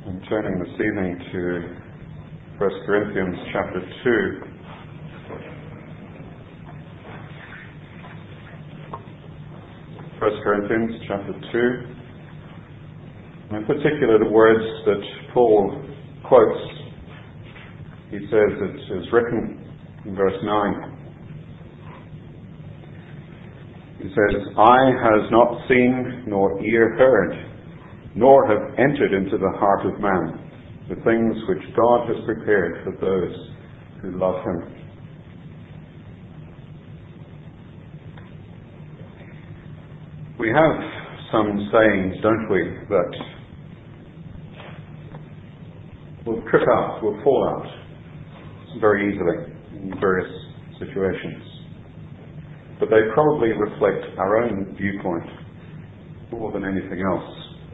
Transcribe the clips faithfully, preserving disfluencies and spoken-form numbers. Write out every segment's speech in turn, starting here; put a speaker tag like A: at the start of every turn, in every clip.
A: I'm turning this evening to First Corinthians chapter two. First Corinthians chapter two. In particular, the words that Paul quotes. He says it is written in verse nine. He says, "Eye has not seen, nor ear heard, nor have entered into the heart of man the things which God has prepared for those who love him." We have some sayings, don't we, that will trip out, will fall out very easily in various situations. But they probably reflect our own viewpoint more than anything else.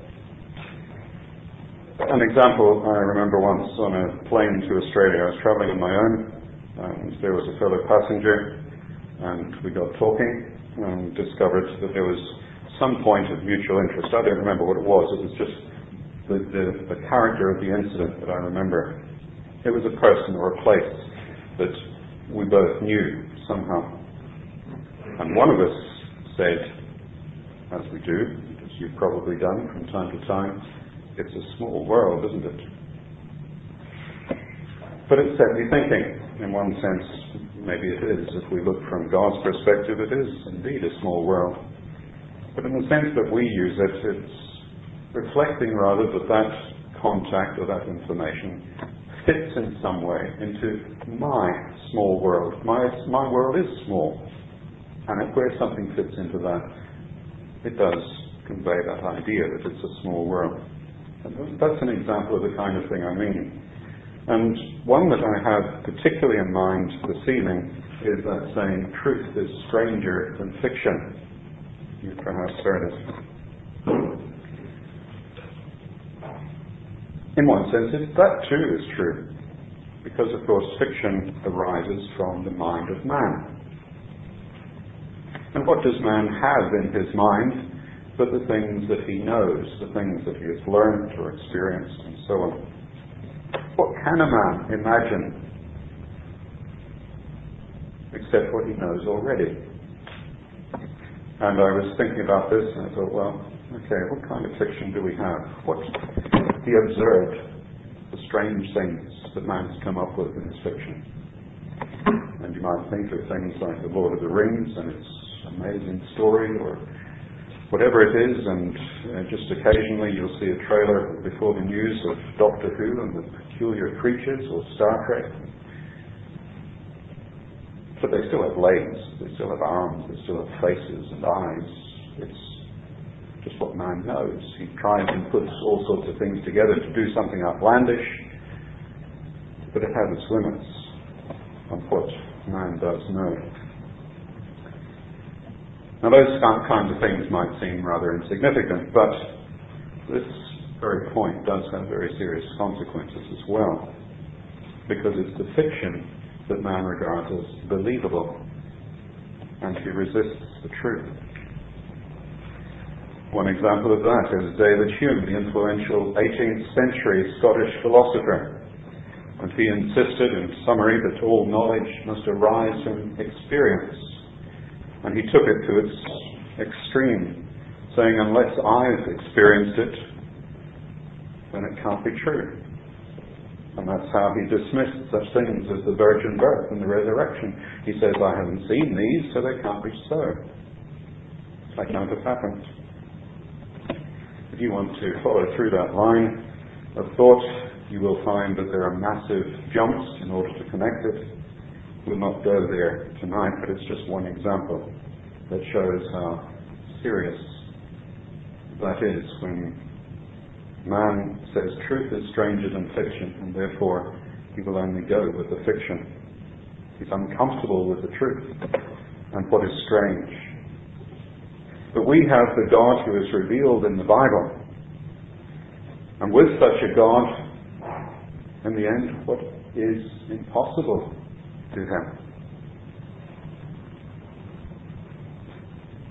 A: An example, I remember once on a plane to Australia. I was travelling on my own, and there was a fellow passenger, and we got talking and discovered that there was some point of mutual interest. I don't remember what it was. It was just the, the, the character of the incident that I remember. It was a person or a place that we both knew somehow. And one of us said, as we do, as you've probably done from time to time, "It's a small world, isn't it?" But it set me thinking. In one sense, maybe it is. If we look from God's perspective, it is indeed a small world. But in the sense that we use it, it's reflecting rather that that contact or that information fits in some way into my small world. My, my world is small. And if where something fits into that, it does convey that idea that it's a small world. And that's an example of the kind of thing I mean. And one that I have particularly in mind this evening is that saying, "Truth is stranger than fiction." You've perhaps heard it. In one sense, it, that too is true. Because, of course, fiction arises from the mind of man. And what does man have in his mind but the things that he knows, the things that he has learned or experienced, and so on? What can a man imagine except what he knows already? And I was thinking about this and I thought, well, okay, what kind of fiction do we have? What he observed, the strange things that man has come up with in his fiction. And you might think of things like The Lord of the Rings and its amazing story, or whatever it is, and uh, just occasionally you'll see a trailer before the news of Doctor Who and the Peculiar Creatures, or Star Trek. But they still have legs, they still have arms, they still have faces and eyes. It's just what man knows. He tries and puts all sorts of things together to do something outlandish, but it has its limits on what man does know. Now those kinds of things might seem rather insignificant, but this very point does have very serious consequences as well, because it's the fiction that man regards as believable, and he resists the truth. One example of that is David Hume, the influential eighteenth century Scottish philosopher, and he insisted in summary that all knowledge must arise from experience. And he took it to its extreme, saying, unless I've experienced it, then it can't be true. And that's how he dismissed such things as the virgin birth and the resurrection. He says, I haven't seen these, so they can't be so. They can't have happened. If you want to follow through that line of thought, you will find that there are massive jumps in order to connect it. We'll not go there tonight, but it's just one example that shows how serious that is when man says truth is stranger than fiction, and therefore he will only go with the fiction. He's uncomfortable with the truth and what is strange. But we have the God who is revealed in the Bible. And with such a God, in the end, what is impossible to him?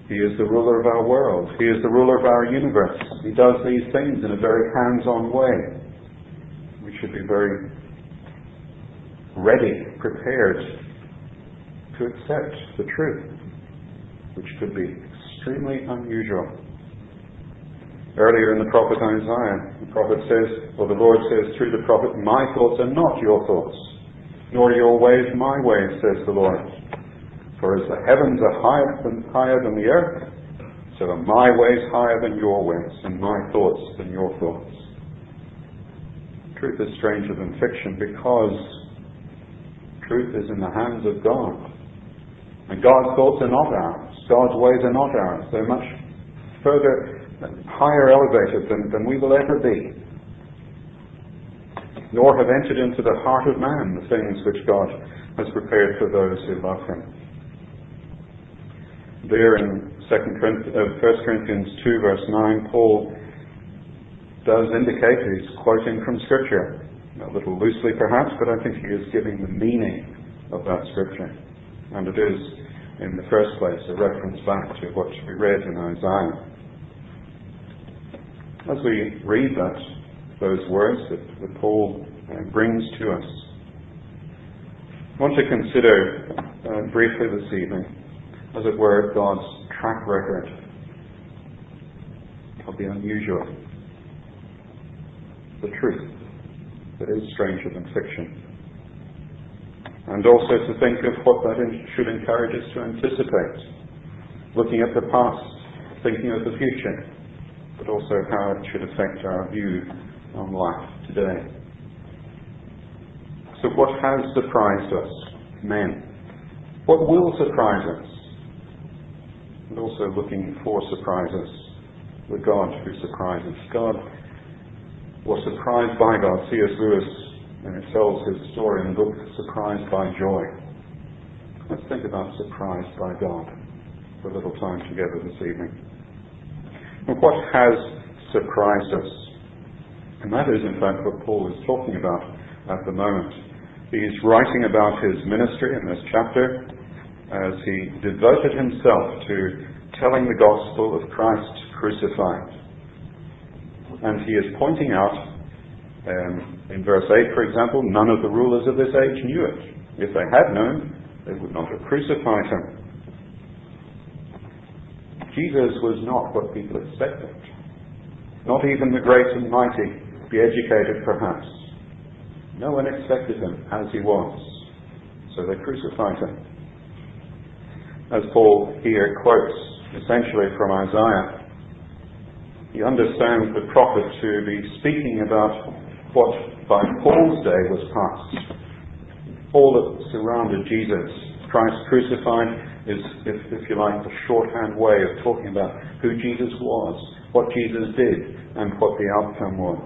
A: He is the ruler of our world. He is the ruler of our universe. He does these things in a very hands-on way. We should be very ready, prepared to accept the truth, which could be extremely unusual. Earlier in the prophet Isaiah, the prophet says, or the Lord says through the prophet, "My thoughts are not your thoughts, nor your ways my ways, says the Lord. For as the heavens are higher than, higher than the earth, so are my ways higher than your ways, and my thoughts than your thoughts." Truth is stranger than fiction because truth is in the hands of God. And God's thoughts are not ours. God's ways are not ours. They're much further, higher elevated than, than we will ever be. Nor have entered into the heart of man the things which God has prepared for those who love Him. There in First Corinthians two verse nine, Paul does indicate, he's quoting from Scripture, a little loosely perhaps, but I think he is giving the meaning of that Scripture. And it is, in the first place, a reference back to what we read in Isaiah. As we read that, those words that, that Paul uh, brings to us, I want to consider uh, briefly this evening, as it were, God's track record of the unusual, the truth that is stranger than fiction, and also to think of what that should encourage us to anticipate, looking at the past, thinking of the future, but also how it should affect our view on life today. So what has surprised us, men? What will surprise us? And also looking for surprises, the God who surprises. God was surprised by God. C S Lewis and it tells his story in the book Surprised by Joy. Let's think about surprised by God for a little time together this evening. And what has surprised us? And that is in fact what Paul is talking about at the moment. He's writing about his ministry in this chapter as he devoted himself to telling the gospel of Christ crucified. And he is pointing out, um, in verse eight for example, none of the rulers of this age knew it. If they had known, they would not have crucified him. Jesus was not what people expected. Not even the great and mighty, the educated perhaps. No one expected him as he was. So they crucified him. As Paul here quotes essentially from Isaiah, he understands the prophet to be speaking about what by Paul's day was past. All that surrounded Jesus, Christ crucified, is, if, if you like, the shorthand way of talking about who Jesus was, what Jesus did, and what the outcome was.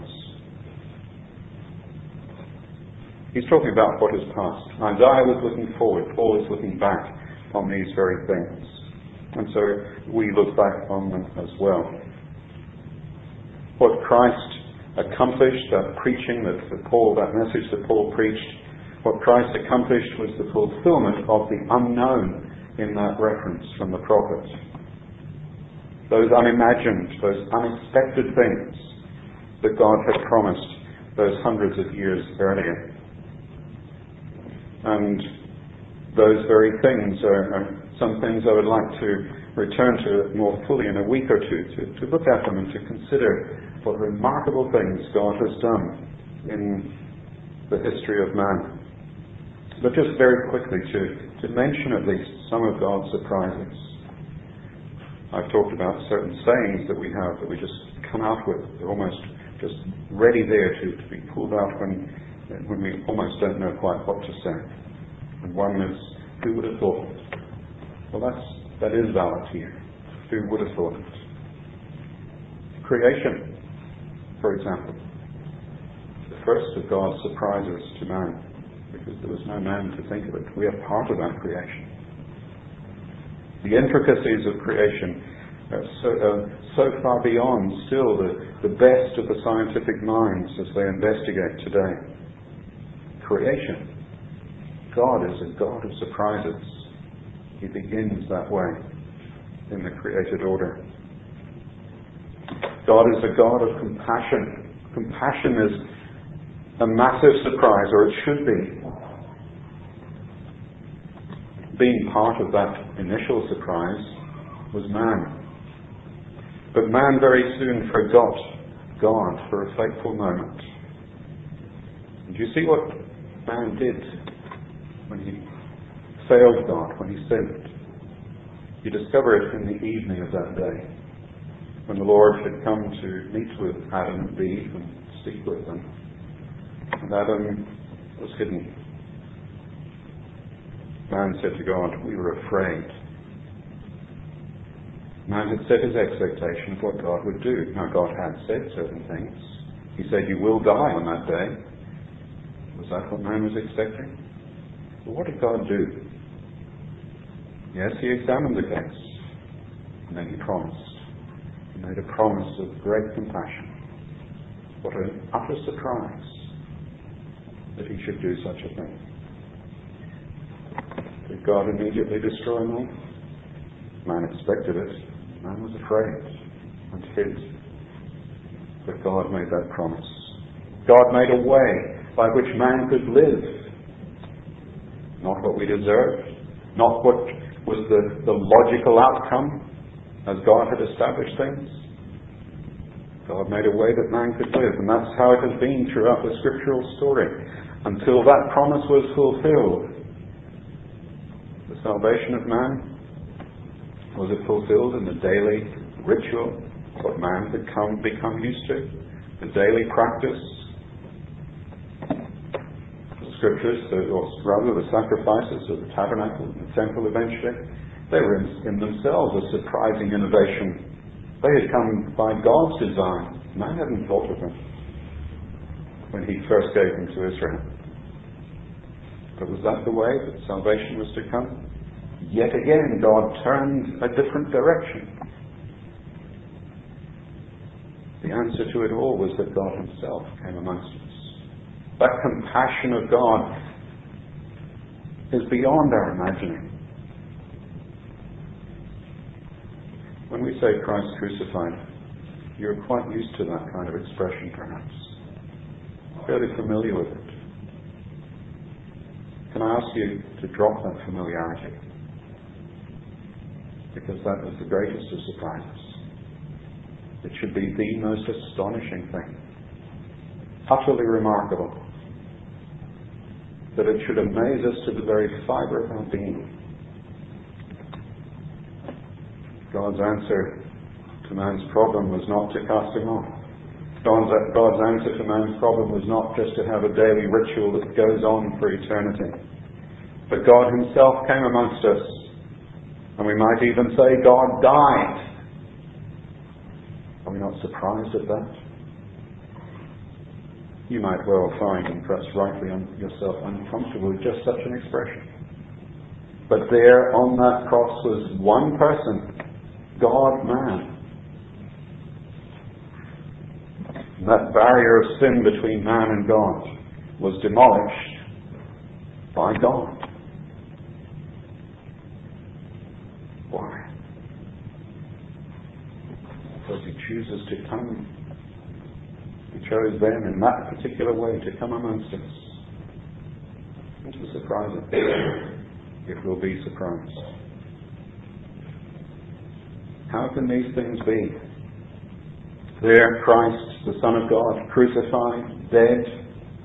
A: He's talking about what is past. Isaiah was looking forward. Paul is looking back on these very things. And so we look back on them as well. What Christ accomplished, that preaching that, that Paul, that message that Paul preached, what Christ accomplished was the fulfillment of the unknown in that reference from the prophet. Those unimagined, those unexpected things that God had promised those hundreds of years earlier. And those very things are, are some things I would like to return to more fully in a week or two, to, to look at them and to consider what remarkable things God has done in the history of man. But just very quickly to, to mention at least some of God's surprises. I've talked about certain sayings that we have that we just come out with. They're almost just ready there to, to be pulled out when when we almost don't know quite what to say. And one is, who would have thought it? Well, that's, that is valid here. Who would have thought it? Creation, for example. The first of God's surprises to man, because there was no man to think of it. We are part of that creation. The intricacies of creation are so, uh, so far beyond still the, the best of the scientific minds as they investigate today. Creation. God is a God of surprises. He begins that way. in the created order. God is a God of compassion. Compassion is a massive surprise, or it should be. Being part of that initial surprise was man. But man very soon forgot God for a fateful moment. And do you see what man did when he failed God, when he sinned? You discover it in the evening of that day, when the Lord had come to meet with Adam and Eve and speak with them. And Adam was hidden. Man said to God, "We were afraid." Man had set his expectation of what God would do. Now, God had said certain things. He said, "You will die on that day." Was that what man was expecting? Well, what did God do? Yes, he examined the case. And then he promised. He made a promise of great compassion. What an utter surprise that he should do such a thing. Did God immediately destroy man? Man expected it. Man was afraid and hid. But God made that promise. God made a way by which man could live. Not what we deserved, not what was the, the logical outcome as God had established things. God made a way that man could live, and that's how it has been throughout the scriptural story until that promise was fulfilled. The salvation of man, was it fulfilled in the daily ritual, what man had come, become used to, the daily practice? The scriptures, or rather the sacrifices of the tabernacle and the temple eventually, they were in, in themselves a surprising innovation. They had come by God's design. Man hadn't thought of them when he first gave them to Israel. But was that the way that salvation was to come? Yet again, God turned a different direction. The answer to it all was that God himself came amongst us. That compassion of God is beyond our imagining. When we say Christ crucified, you're quite used to that kind of expression, perhaps. Fairly familiar with it. Can I ask you to drop that familiarity? Because that is the greatest of surprises. It should be the most astonishing thing. Utterly remarkable. That it should amaze us to the very fibre of our being. God's answer to man's problem was not to cast him off. God's, God's answer to man's problem was not just to have a daily ritual that goes on for eternity. But God himself came amongst us. And we might even say God died. Are we not surprised at that? You might well find, and perhaps rightly un- yourself, uncomfortable with just such an expression. But there on that cross was one person, God-man. That barrier of sin between man and God was demolished by God. Why? Because he chooses to come. He chose them in that particular way to come amongst us. It's a surprising. It will be surprised. How can these things be? There, Christ, the Son of God, crucified, dead.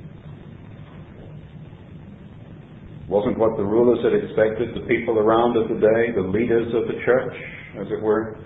A: Wasn't what the rulers had expected, the people around of the day, the leaders of the church, as it were.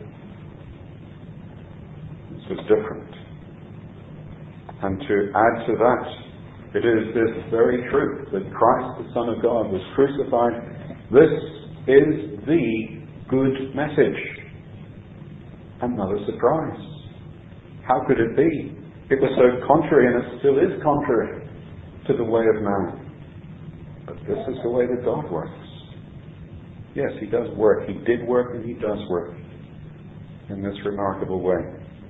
A: This was different. And to add to that, it is this very truth that Christ, the Son of God, was crucified. This is the good message. Another surprise. How could it be? It was so contrary, and it still is contrary to the way of man. But this is the way that God works. Yes, he does work. He did work, and he does work in this remarkable way.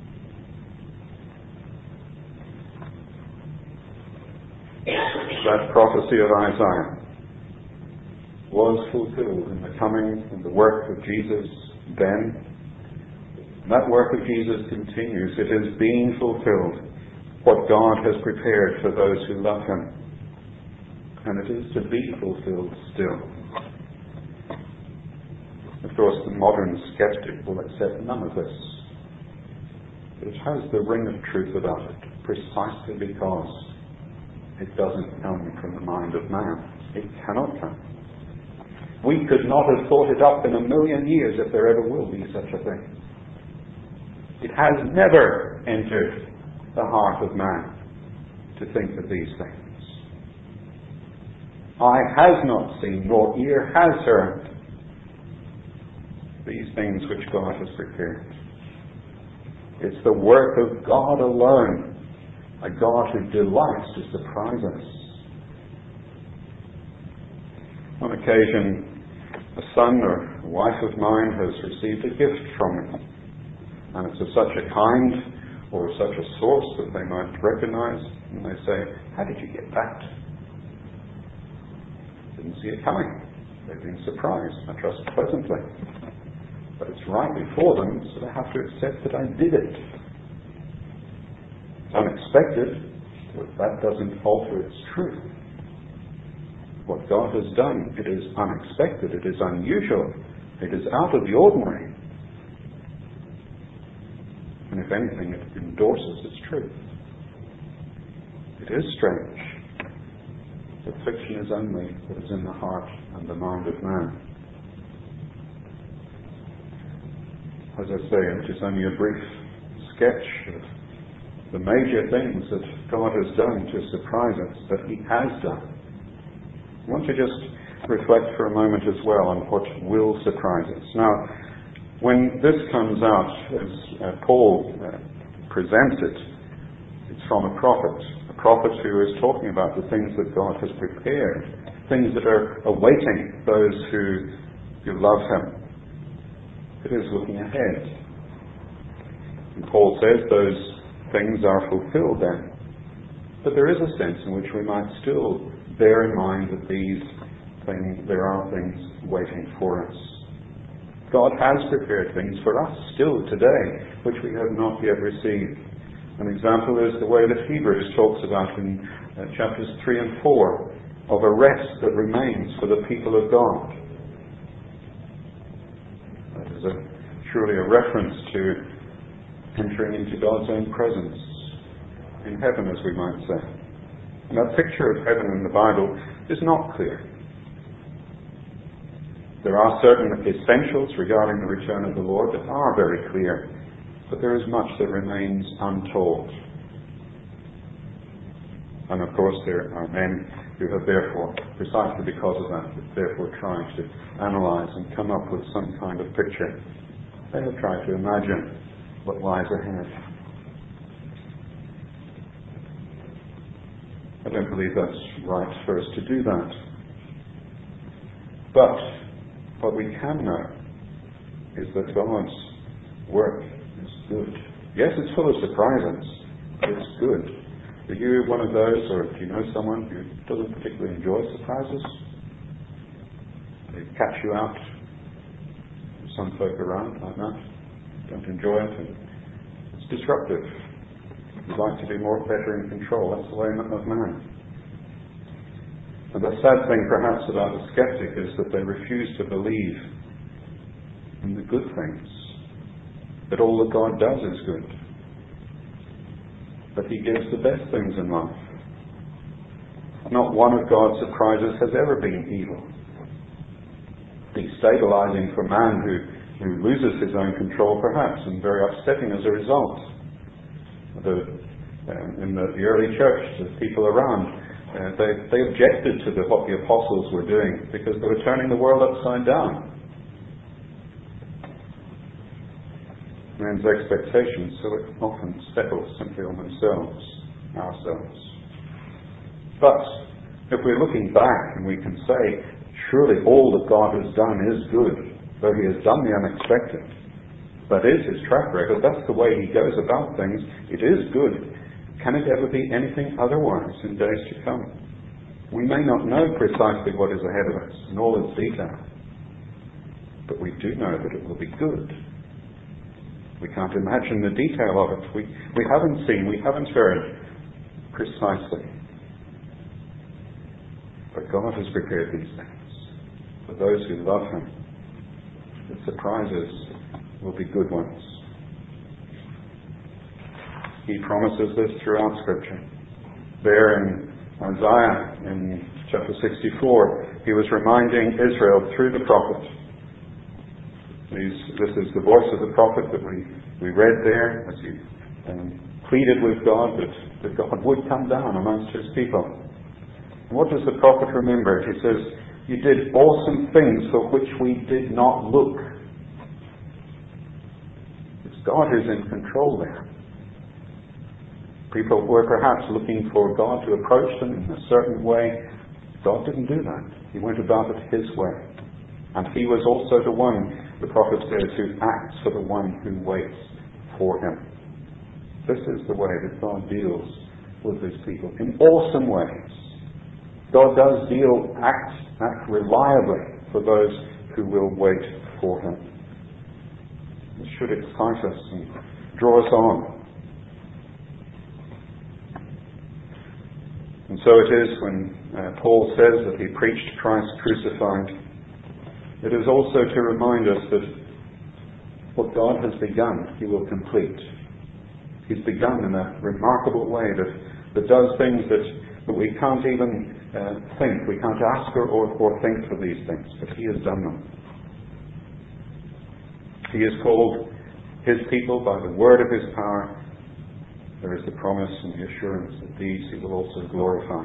A: That prophecy of Isaiah was fulfilled in the coming and the work of Jesus then. That work of Jesus continues. It is being fulfilled, what God has prepared for those who love Him. And it is to be fulfilled still. Of course, the modern skeptic will accept none of this. But it has the ring of truth about it, precisely because it doesn't come from the mind of man. It cannot come. We could not have thought it up in a million years if there ever will be such a thing. It has never entered the heart of man to think of these things. Eye has not seen, nor ear has heard these things which God has prepared. It's the work of God alone, a God who delights to surprise us. On occasion, a son or a wife of mine has received a gift from me. And it's of such a kind or such a source that they might recognize. And they say, how did you get that? Didn't see it coming. They've been surprised, I trust pleasantly. But it's right before them, so they have to accept that I did it. It's unexpected, but that doesn't alter its truth. What God has done, it is unexpected, it is unusual, it is out of the ordinary. And if anything, it endorses its truth. It is strange. But fiction is only what is in the heart and the mind of man. As I say, it is only a brief sketch of the major things that God has done to surprise us, that He has done. I want to just reflect for a moment as well on what will surprise us. Now, when this comes out, as uh, Paul uh, presents it, it's from a prophet, a prophet who is talking about the things that God has prepared, things that are awaiting those who, who love Him. It is looking ahead. And Paul says those things are fulfilled then. But there is a sense in which we might still bear in mind that these things, there are things waiting for us. God has prepared things for us still today, which we have not yet received. An example is the way that Hebrews talks about in uh, chapters three and four, of a rest that remains for the people of God. That is a, surely a reference to entering into God's own presence in heaven, as we might say. And that picture of heaven in the Bible is not clear. There are certain essentials regarding the return of the Lord that are very clear, but there is much that remains untold. And of course there are men who have therefore, precisely because of that, therefore trying to analyze and come up with some kind of picture. They have tried to imagine what lies ahead. I don't believe that's right for us to do that. But what we can know is that God's work is good. Yes, it's full of surprises, but it's good. Are you one of those, or do you know someone who doesn't particularly enjoy surprises? They catch you out. Some folk around like that don't enjoy it, and it's disruptive. You'd like to be more better in control. That's the way of man. And the sad thing perhaps about the skeptic is that they refuse to believe in the good things, that all that God does is good, that He gives the best things in life. Not one of God's surprises has ever been evil. Destabilizing for man who, who loses his own control perhaps, and very upsetting as a result. The, um, in the, the early church, the people around, Uh, they, they objected to the, what the apostles were doing because they were turning the world upside down. Man's expectations so it often settles simply on themselves, ourselves. But if we're looking back and we can say, surely all that God has done is good, though He has done the unexpected. That is His track record. That's the way He goes about things. It is good. Can it ever be anything otherwise in days to come? We may not know precisely what is ahead of us in all its detail, but we do know that it will be good. We can't imagine the detail of it. We, we haven't seen, we haven't heard precisely. But God has prepared these things for those who love Him. The surprises will be good ones. He promises this throughout Scripture. There in Isaiah, in chapter sixty-four, he was reminding Israel through the prophet. These, this is the voice of the prophet that we, we read there as he um, pleaded with God that, that God would come down amongst His people. And what does the prophet remember? He says, "You did awesome things for which we did not look." It's God who's in control there. People were perhaps looking for God to approach them in a certain way. God didn't do that. He went about it His way. And He was also the one, the prophet says, who acts for the one who waits for Him. This is the way that God deals with His people, in awesome ways. God does deal, act, act reliably for those who will wait for Him. It should excite us and draw us on. And so it is when uh, Paul says that he preached Christ crucified. It is also to remind us that what God has begun, He will complete. He's begun in a remarkable way that, that does things that, that we can't even uh, think. We can't ask or, or, or think for these things, but He has done them. He has called His people by the word of His power. There is the promise and the assurance that these He will also glorify.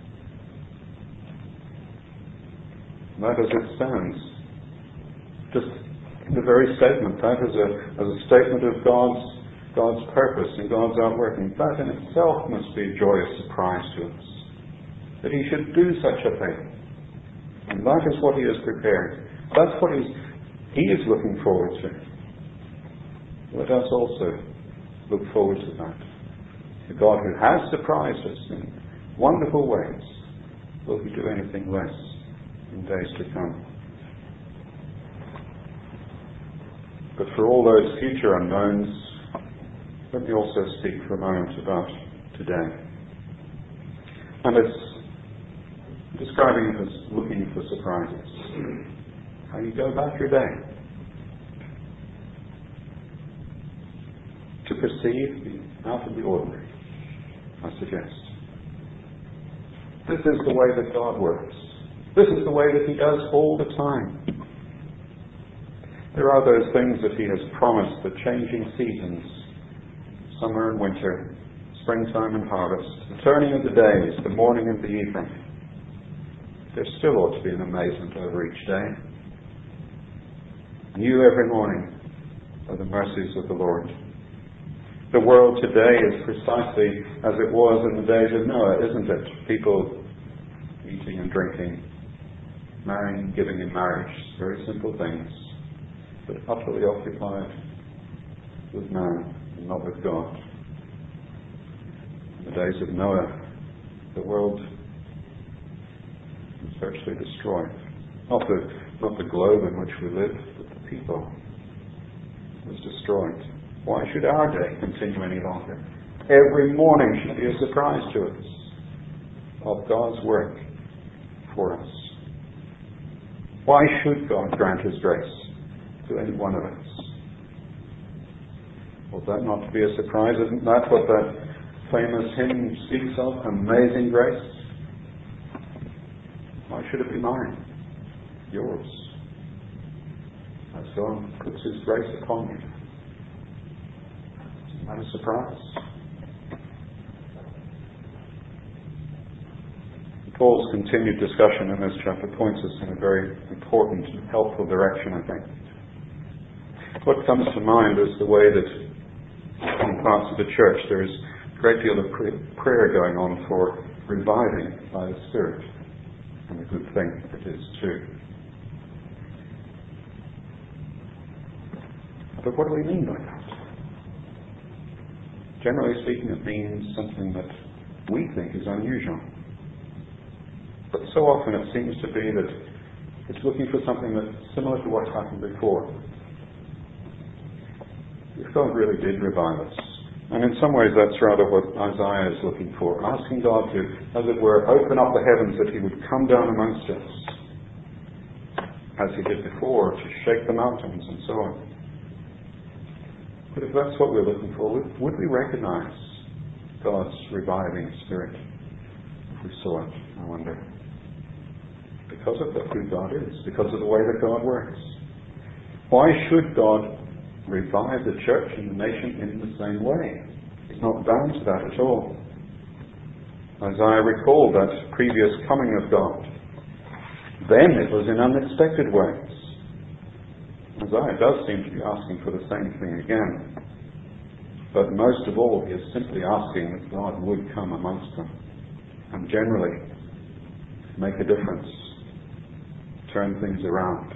A: That as it stands, just the very statement, that as a, as a statement of God's, God's purpose and God's outworking, that in itself must be a joyous surprise to us. That He should do such a thing. And that is what He has prepared. That's what he's, He is looking forward to. Let us also look forward to that. The God who has surprised us in wonderful ways, will He do anything less in days to come? But for all those future unknowns, let me also speak for a moment about today. And it's describing it as looking for surprises. How you go about your day. To perceive the out of the ordinary, I suggest. This is the way that God works. This is the way that He does all the time. There are those things that He has promised, the changing seasons, summer and winter, springtime and harvest, the turning of the days, the morning and the evening. There still ought to be an amazement over each day. New every morning are the mercies of the Lord. The world today is precisely as it was in the days of Noah, isn't it? People eating and drinking, marrying, giving in marriage, very simple things, but utterly occupied with man and not with God. In the days of Noah, the world was virtually destroyed. Not the, not the globe in which we live, but the people was destroyed. Why should our day continue any longer? Every morning should be a surprise to us of God's work for us. Why should God grant His grace to any one of us? Ought that not to be a surprise? Isn't that what that famous hymn speaks of? Amazing grace. Why should it be mine? Yours. As God puts His grace upon me. Not a surprise. Paul's continued discussion in this chapter points us in a very important and helpful direction, I think. What comes to mind is the way that in parts of the church there is a great deal of prayer going on for reviving by the Spirit, and a good thing it is too. But what do we mean by that? Generally speaking, it means something that we think is unusual. But so often it seems to be that It's looking for something that's similar to what happened before. If God really did revive us, and in some ways that's rather what Isaiah is looking for, asking God to, as it were, open up the heavens, that he would come down amongst us, as he did before, to shake the mountains and so on. But if that's what we're looking for, would, would we recognize God's reviving spirit if we saw it, I wonder? Because of who God is, because of the way that God works. Why should God revive the church and the nation in the same way? He's not bound to that at all. Isaiah recalled that previous coming of God. Then it was in unexpected ways. Isaiah does seem to be asking for the same thing again. But most of all, he is simply asking that God would come amongst them and generally make a difference, turn things around.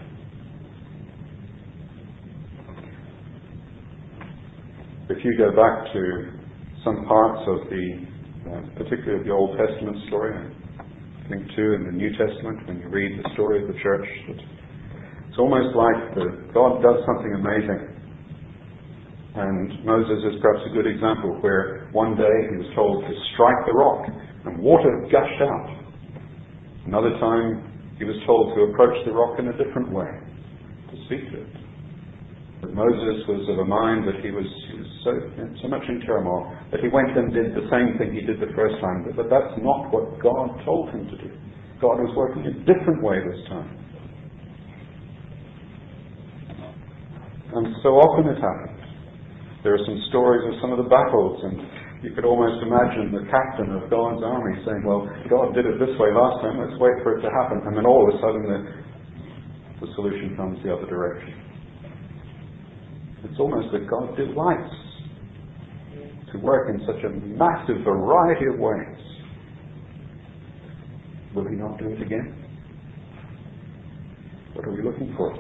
A: If you go back to some parts of the, uh, particularly of the Old Testament story, I think too in the New Testament, when you read the story of the church, it's almost like the, God does something amazing. And Moses is perhaps a good example, where one day he was told to strike the rock and water gushed out. Another time he was told to approach the rock in a different way, to speak to it. But Moses was of a mind that he was, he was so, so much in turmoil that he went and did the same thing he did the first time. But, but that's not what God told him to do. God was working a different way this time. And so often it happened. There are some stories of some of the battles, and you could almost imagine the captain of God's army saying, well, God did it this way last time, let's wait for it to happen. And then all of a sudden the, the solution comes the other direction. It's almost that God delights to work in such a massive variety of ways. Will he not do it again? What are we looking for?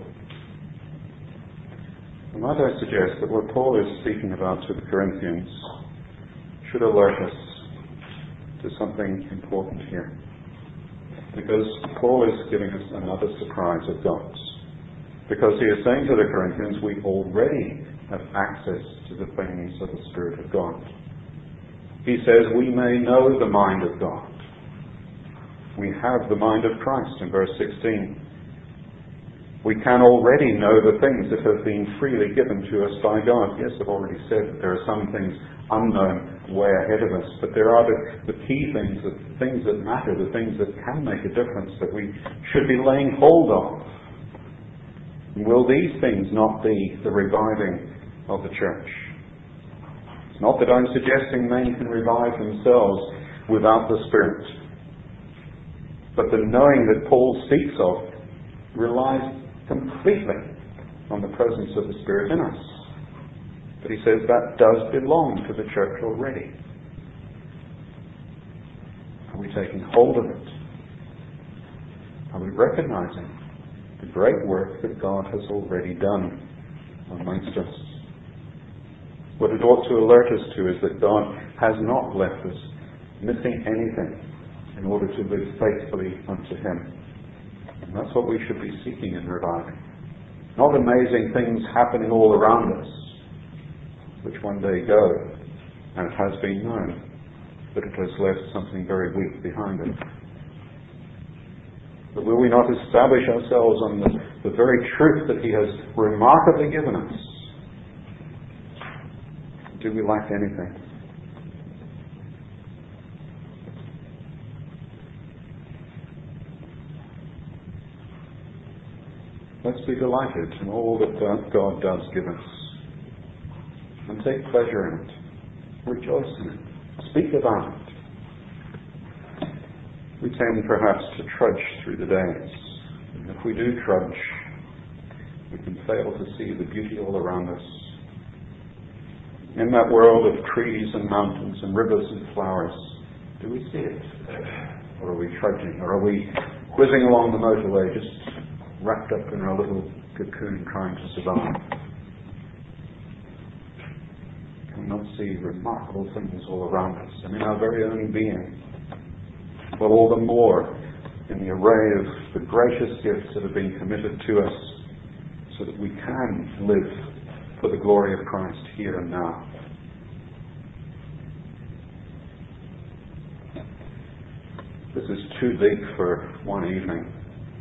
A: And might I suggest that what Paul is speaking about to the Corinthians should alert us to something important here. Because Paul is giving us another surprise of God's. Because he is saying to the Corinthians, we already have access to the things of the Spirit of God. He says we may know the mind of God. We have the mind of Christ in verse sixteen. We can already know the things that have been freely given to us by God. Yes, I've already said that there are some things unknown way ahead of us, but there are the, the key things, the things that matter, the things that can make a difference that we should be laying hold of. Will these things not be the reviving of the church? It's not that I'm suggesting men can revive themselves without the Spirit. But the knowing that Paul speaks of relies completely on the presence of the Spirit in us. But he says that does belong to the church already. Are we taking hold of it? Are we recognizing the great work that God has already done amongst us? What it ought to alert us to is that God has not left us missing anything in order to live faithfully unto Him. And that's what we should be seeking in reviving. Not amazing things happening all around us, which one day go, and it has been known, but it has left something very weak behind it. But will we not establish ourselves on the, the very truth that He has remarkably given us? Do we lack anything? Let's be delighted in all that God does give us, and take pleasure in it, rejoice in it, speak about it. We tend perhaps to trudge through the days. And if we do trudge, we can fail to see the beauty all around us. In that world of trees and mountains and rivers and flowers, do we see it? Or are we trudging? Or are we whizzing along the motorway just wrapped up in our little cocoon trying to survive? Can we not see remarkable things all around us and in our very own being? Well, all the more in the array of the gracious gifts that have been committed to us so that we can live for the glory of Christ here and now. This is too big for one evening.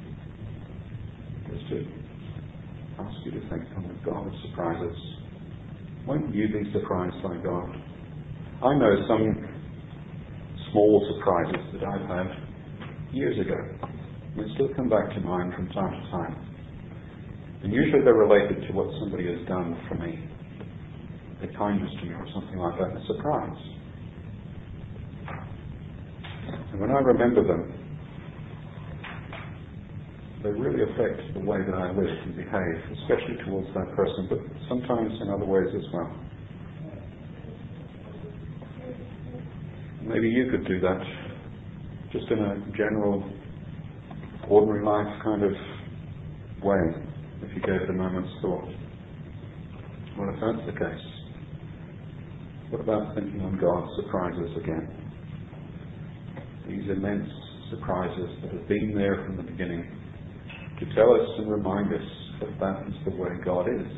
A: Just to ask you to think on the God of surprises. Won't you be surprised by God? I know some small surprises that I've had years ago. They still come back to mind from time to time. And usually they're related to what somebody has done for me. Their kindness to me or something like that. A surprise. And when I remember them, they really affect the way that I live and behave, especially towards that person, but sometimes in other ways as well. Maybe you could do that, just in a general, ordinary life kind of way, if you gave it a moment's thought. Well, if that's the case, what about thinking on God's surprises again? These immense surprises that have been there from the beginning to tell us and remind us that that is the way God is.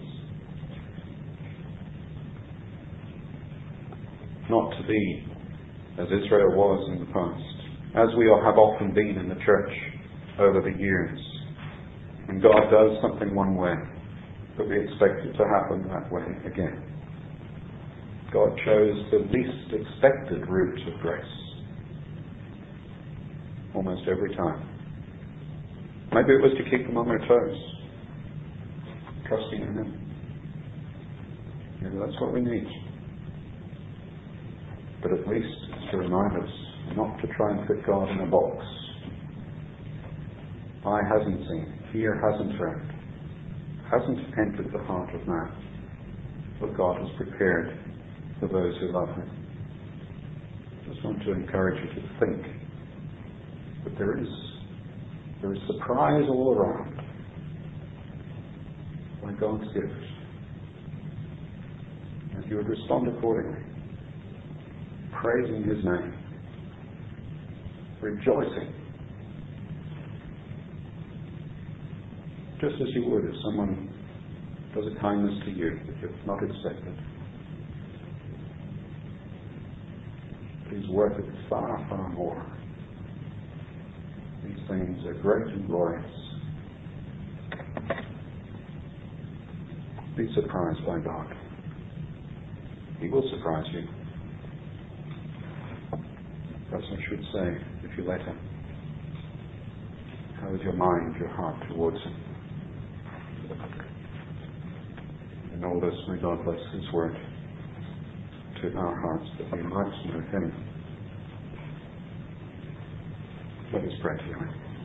A: Not to be as Israel was in the past, as we have often been in the church over the years. And God does something one way, but we expect it to happen that way again. God chose the least expected route of grace. Almost every time. Maybe it was to keep them on their toes, trusting in Him. Maybe that's what we need. But at least it's to remind us not to try and fit God in a box. Eye hasn't seen, ear hasn't heard, hasn't entered the heart of man what God has prepared for those who love Him. I just want to encourage you to think that there is there is surprise all around by God's gift. And you would respond accordingly, praising His name, rejoicing, just as you would if someone does a kindness to you that you've not expected. He's worth it far, far more. These things are great and glorious. Be surprised by God. He will surprise you. That's what I should say if you let Him. How is your mind, your heart towards Him? In all this, may God bless His word to our hearts that we might know Him. Let us pray together.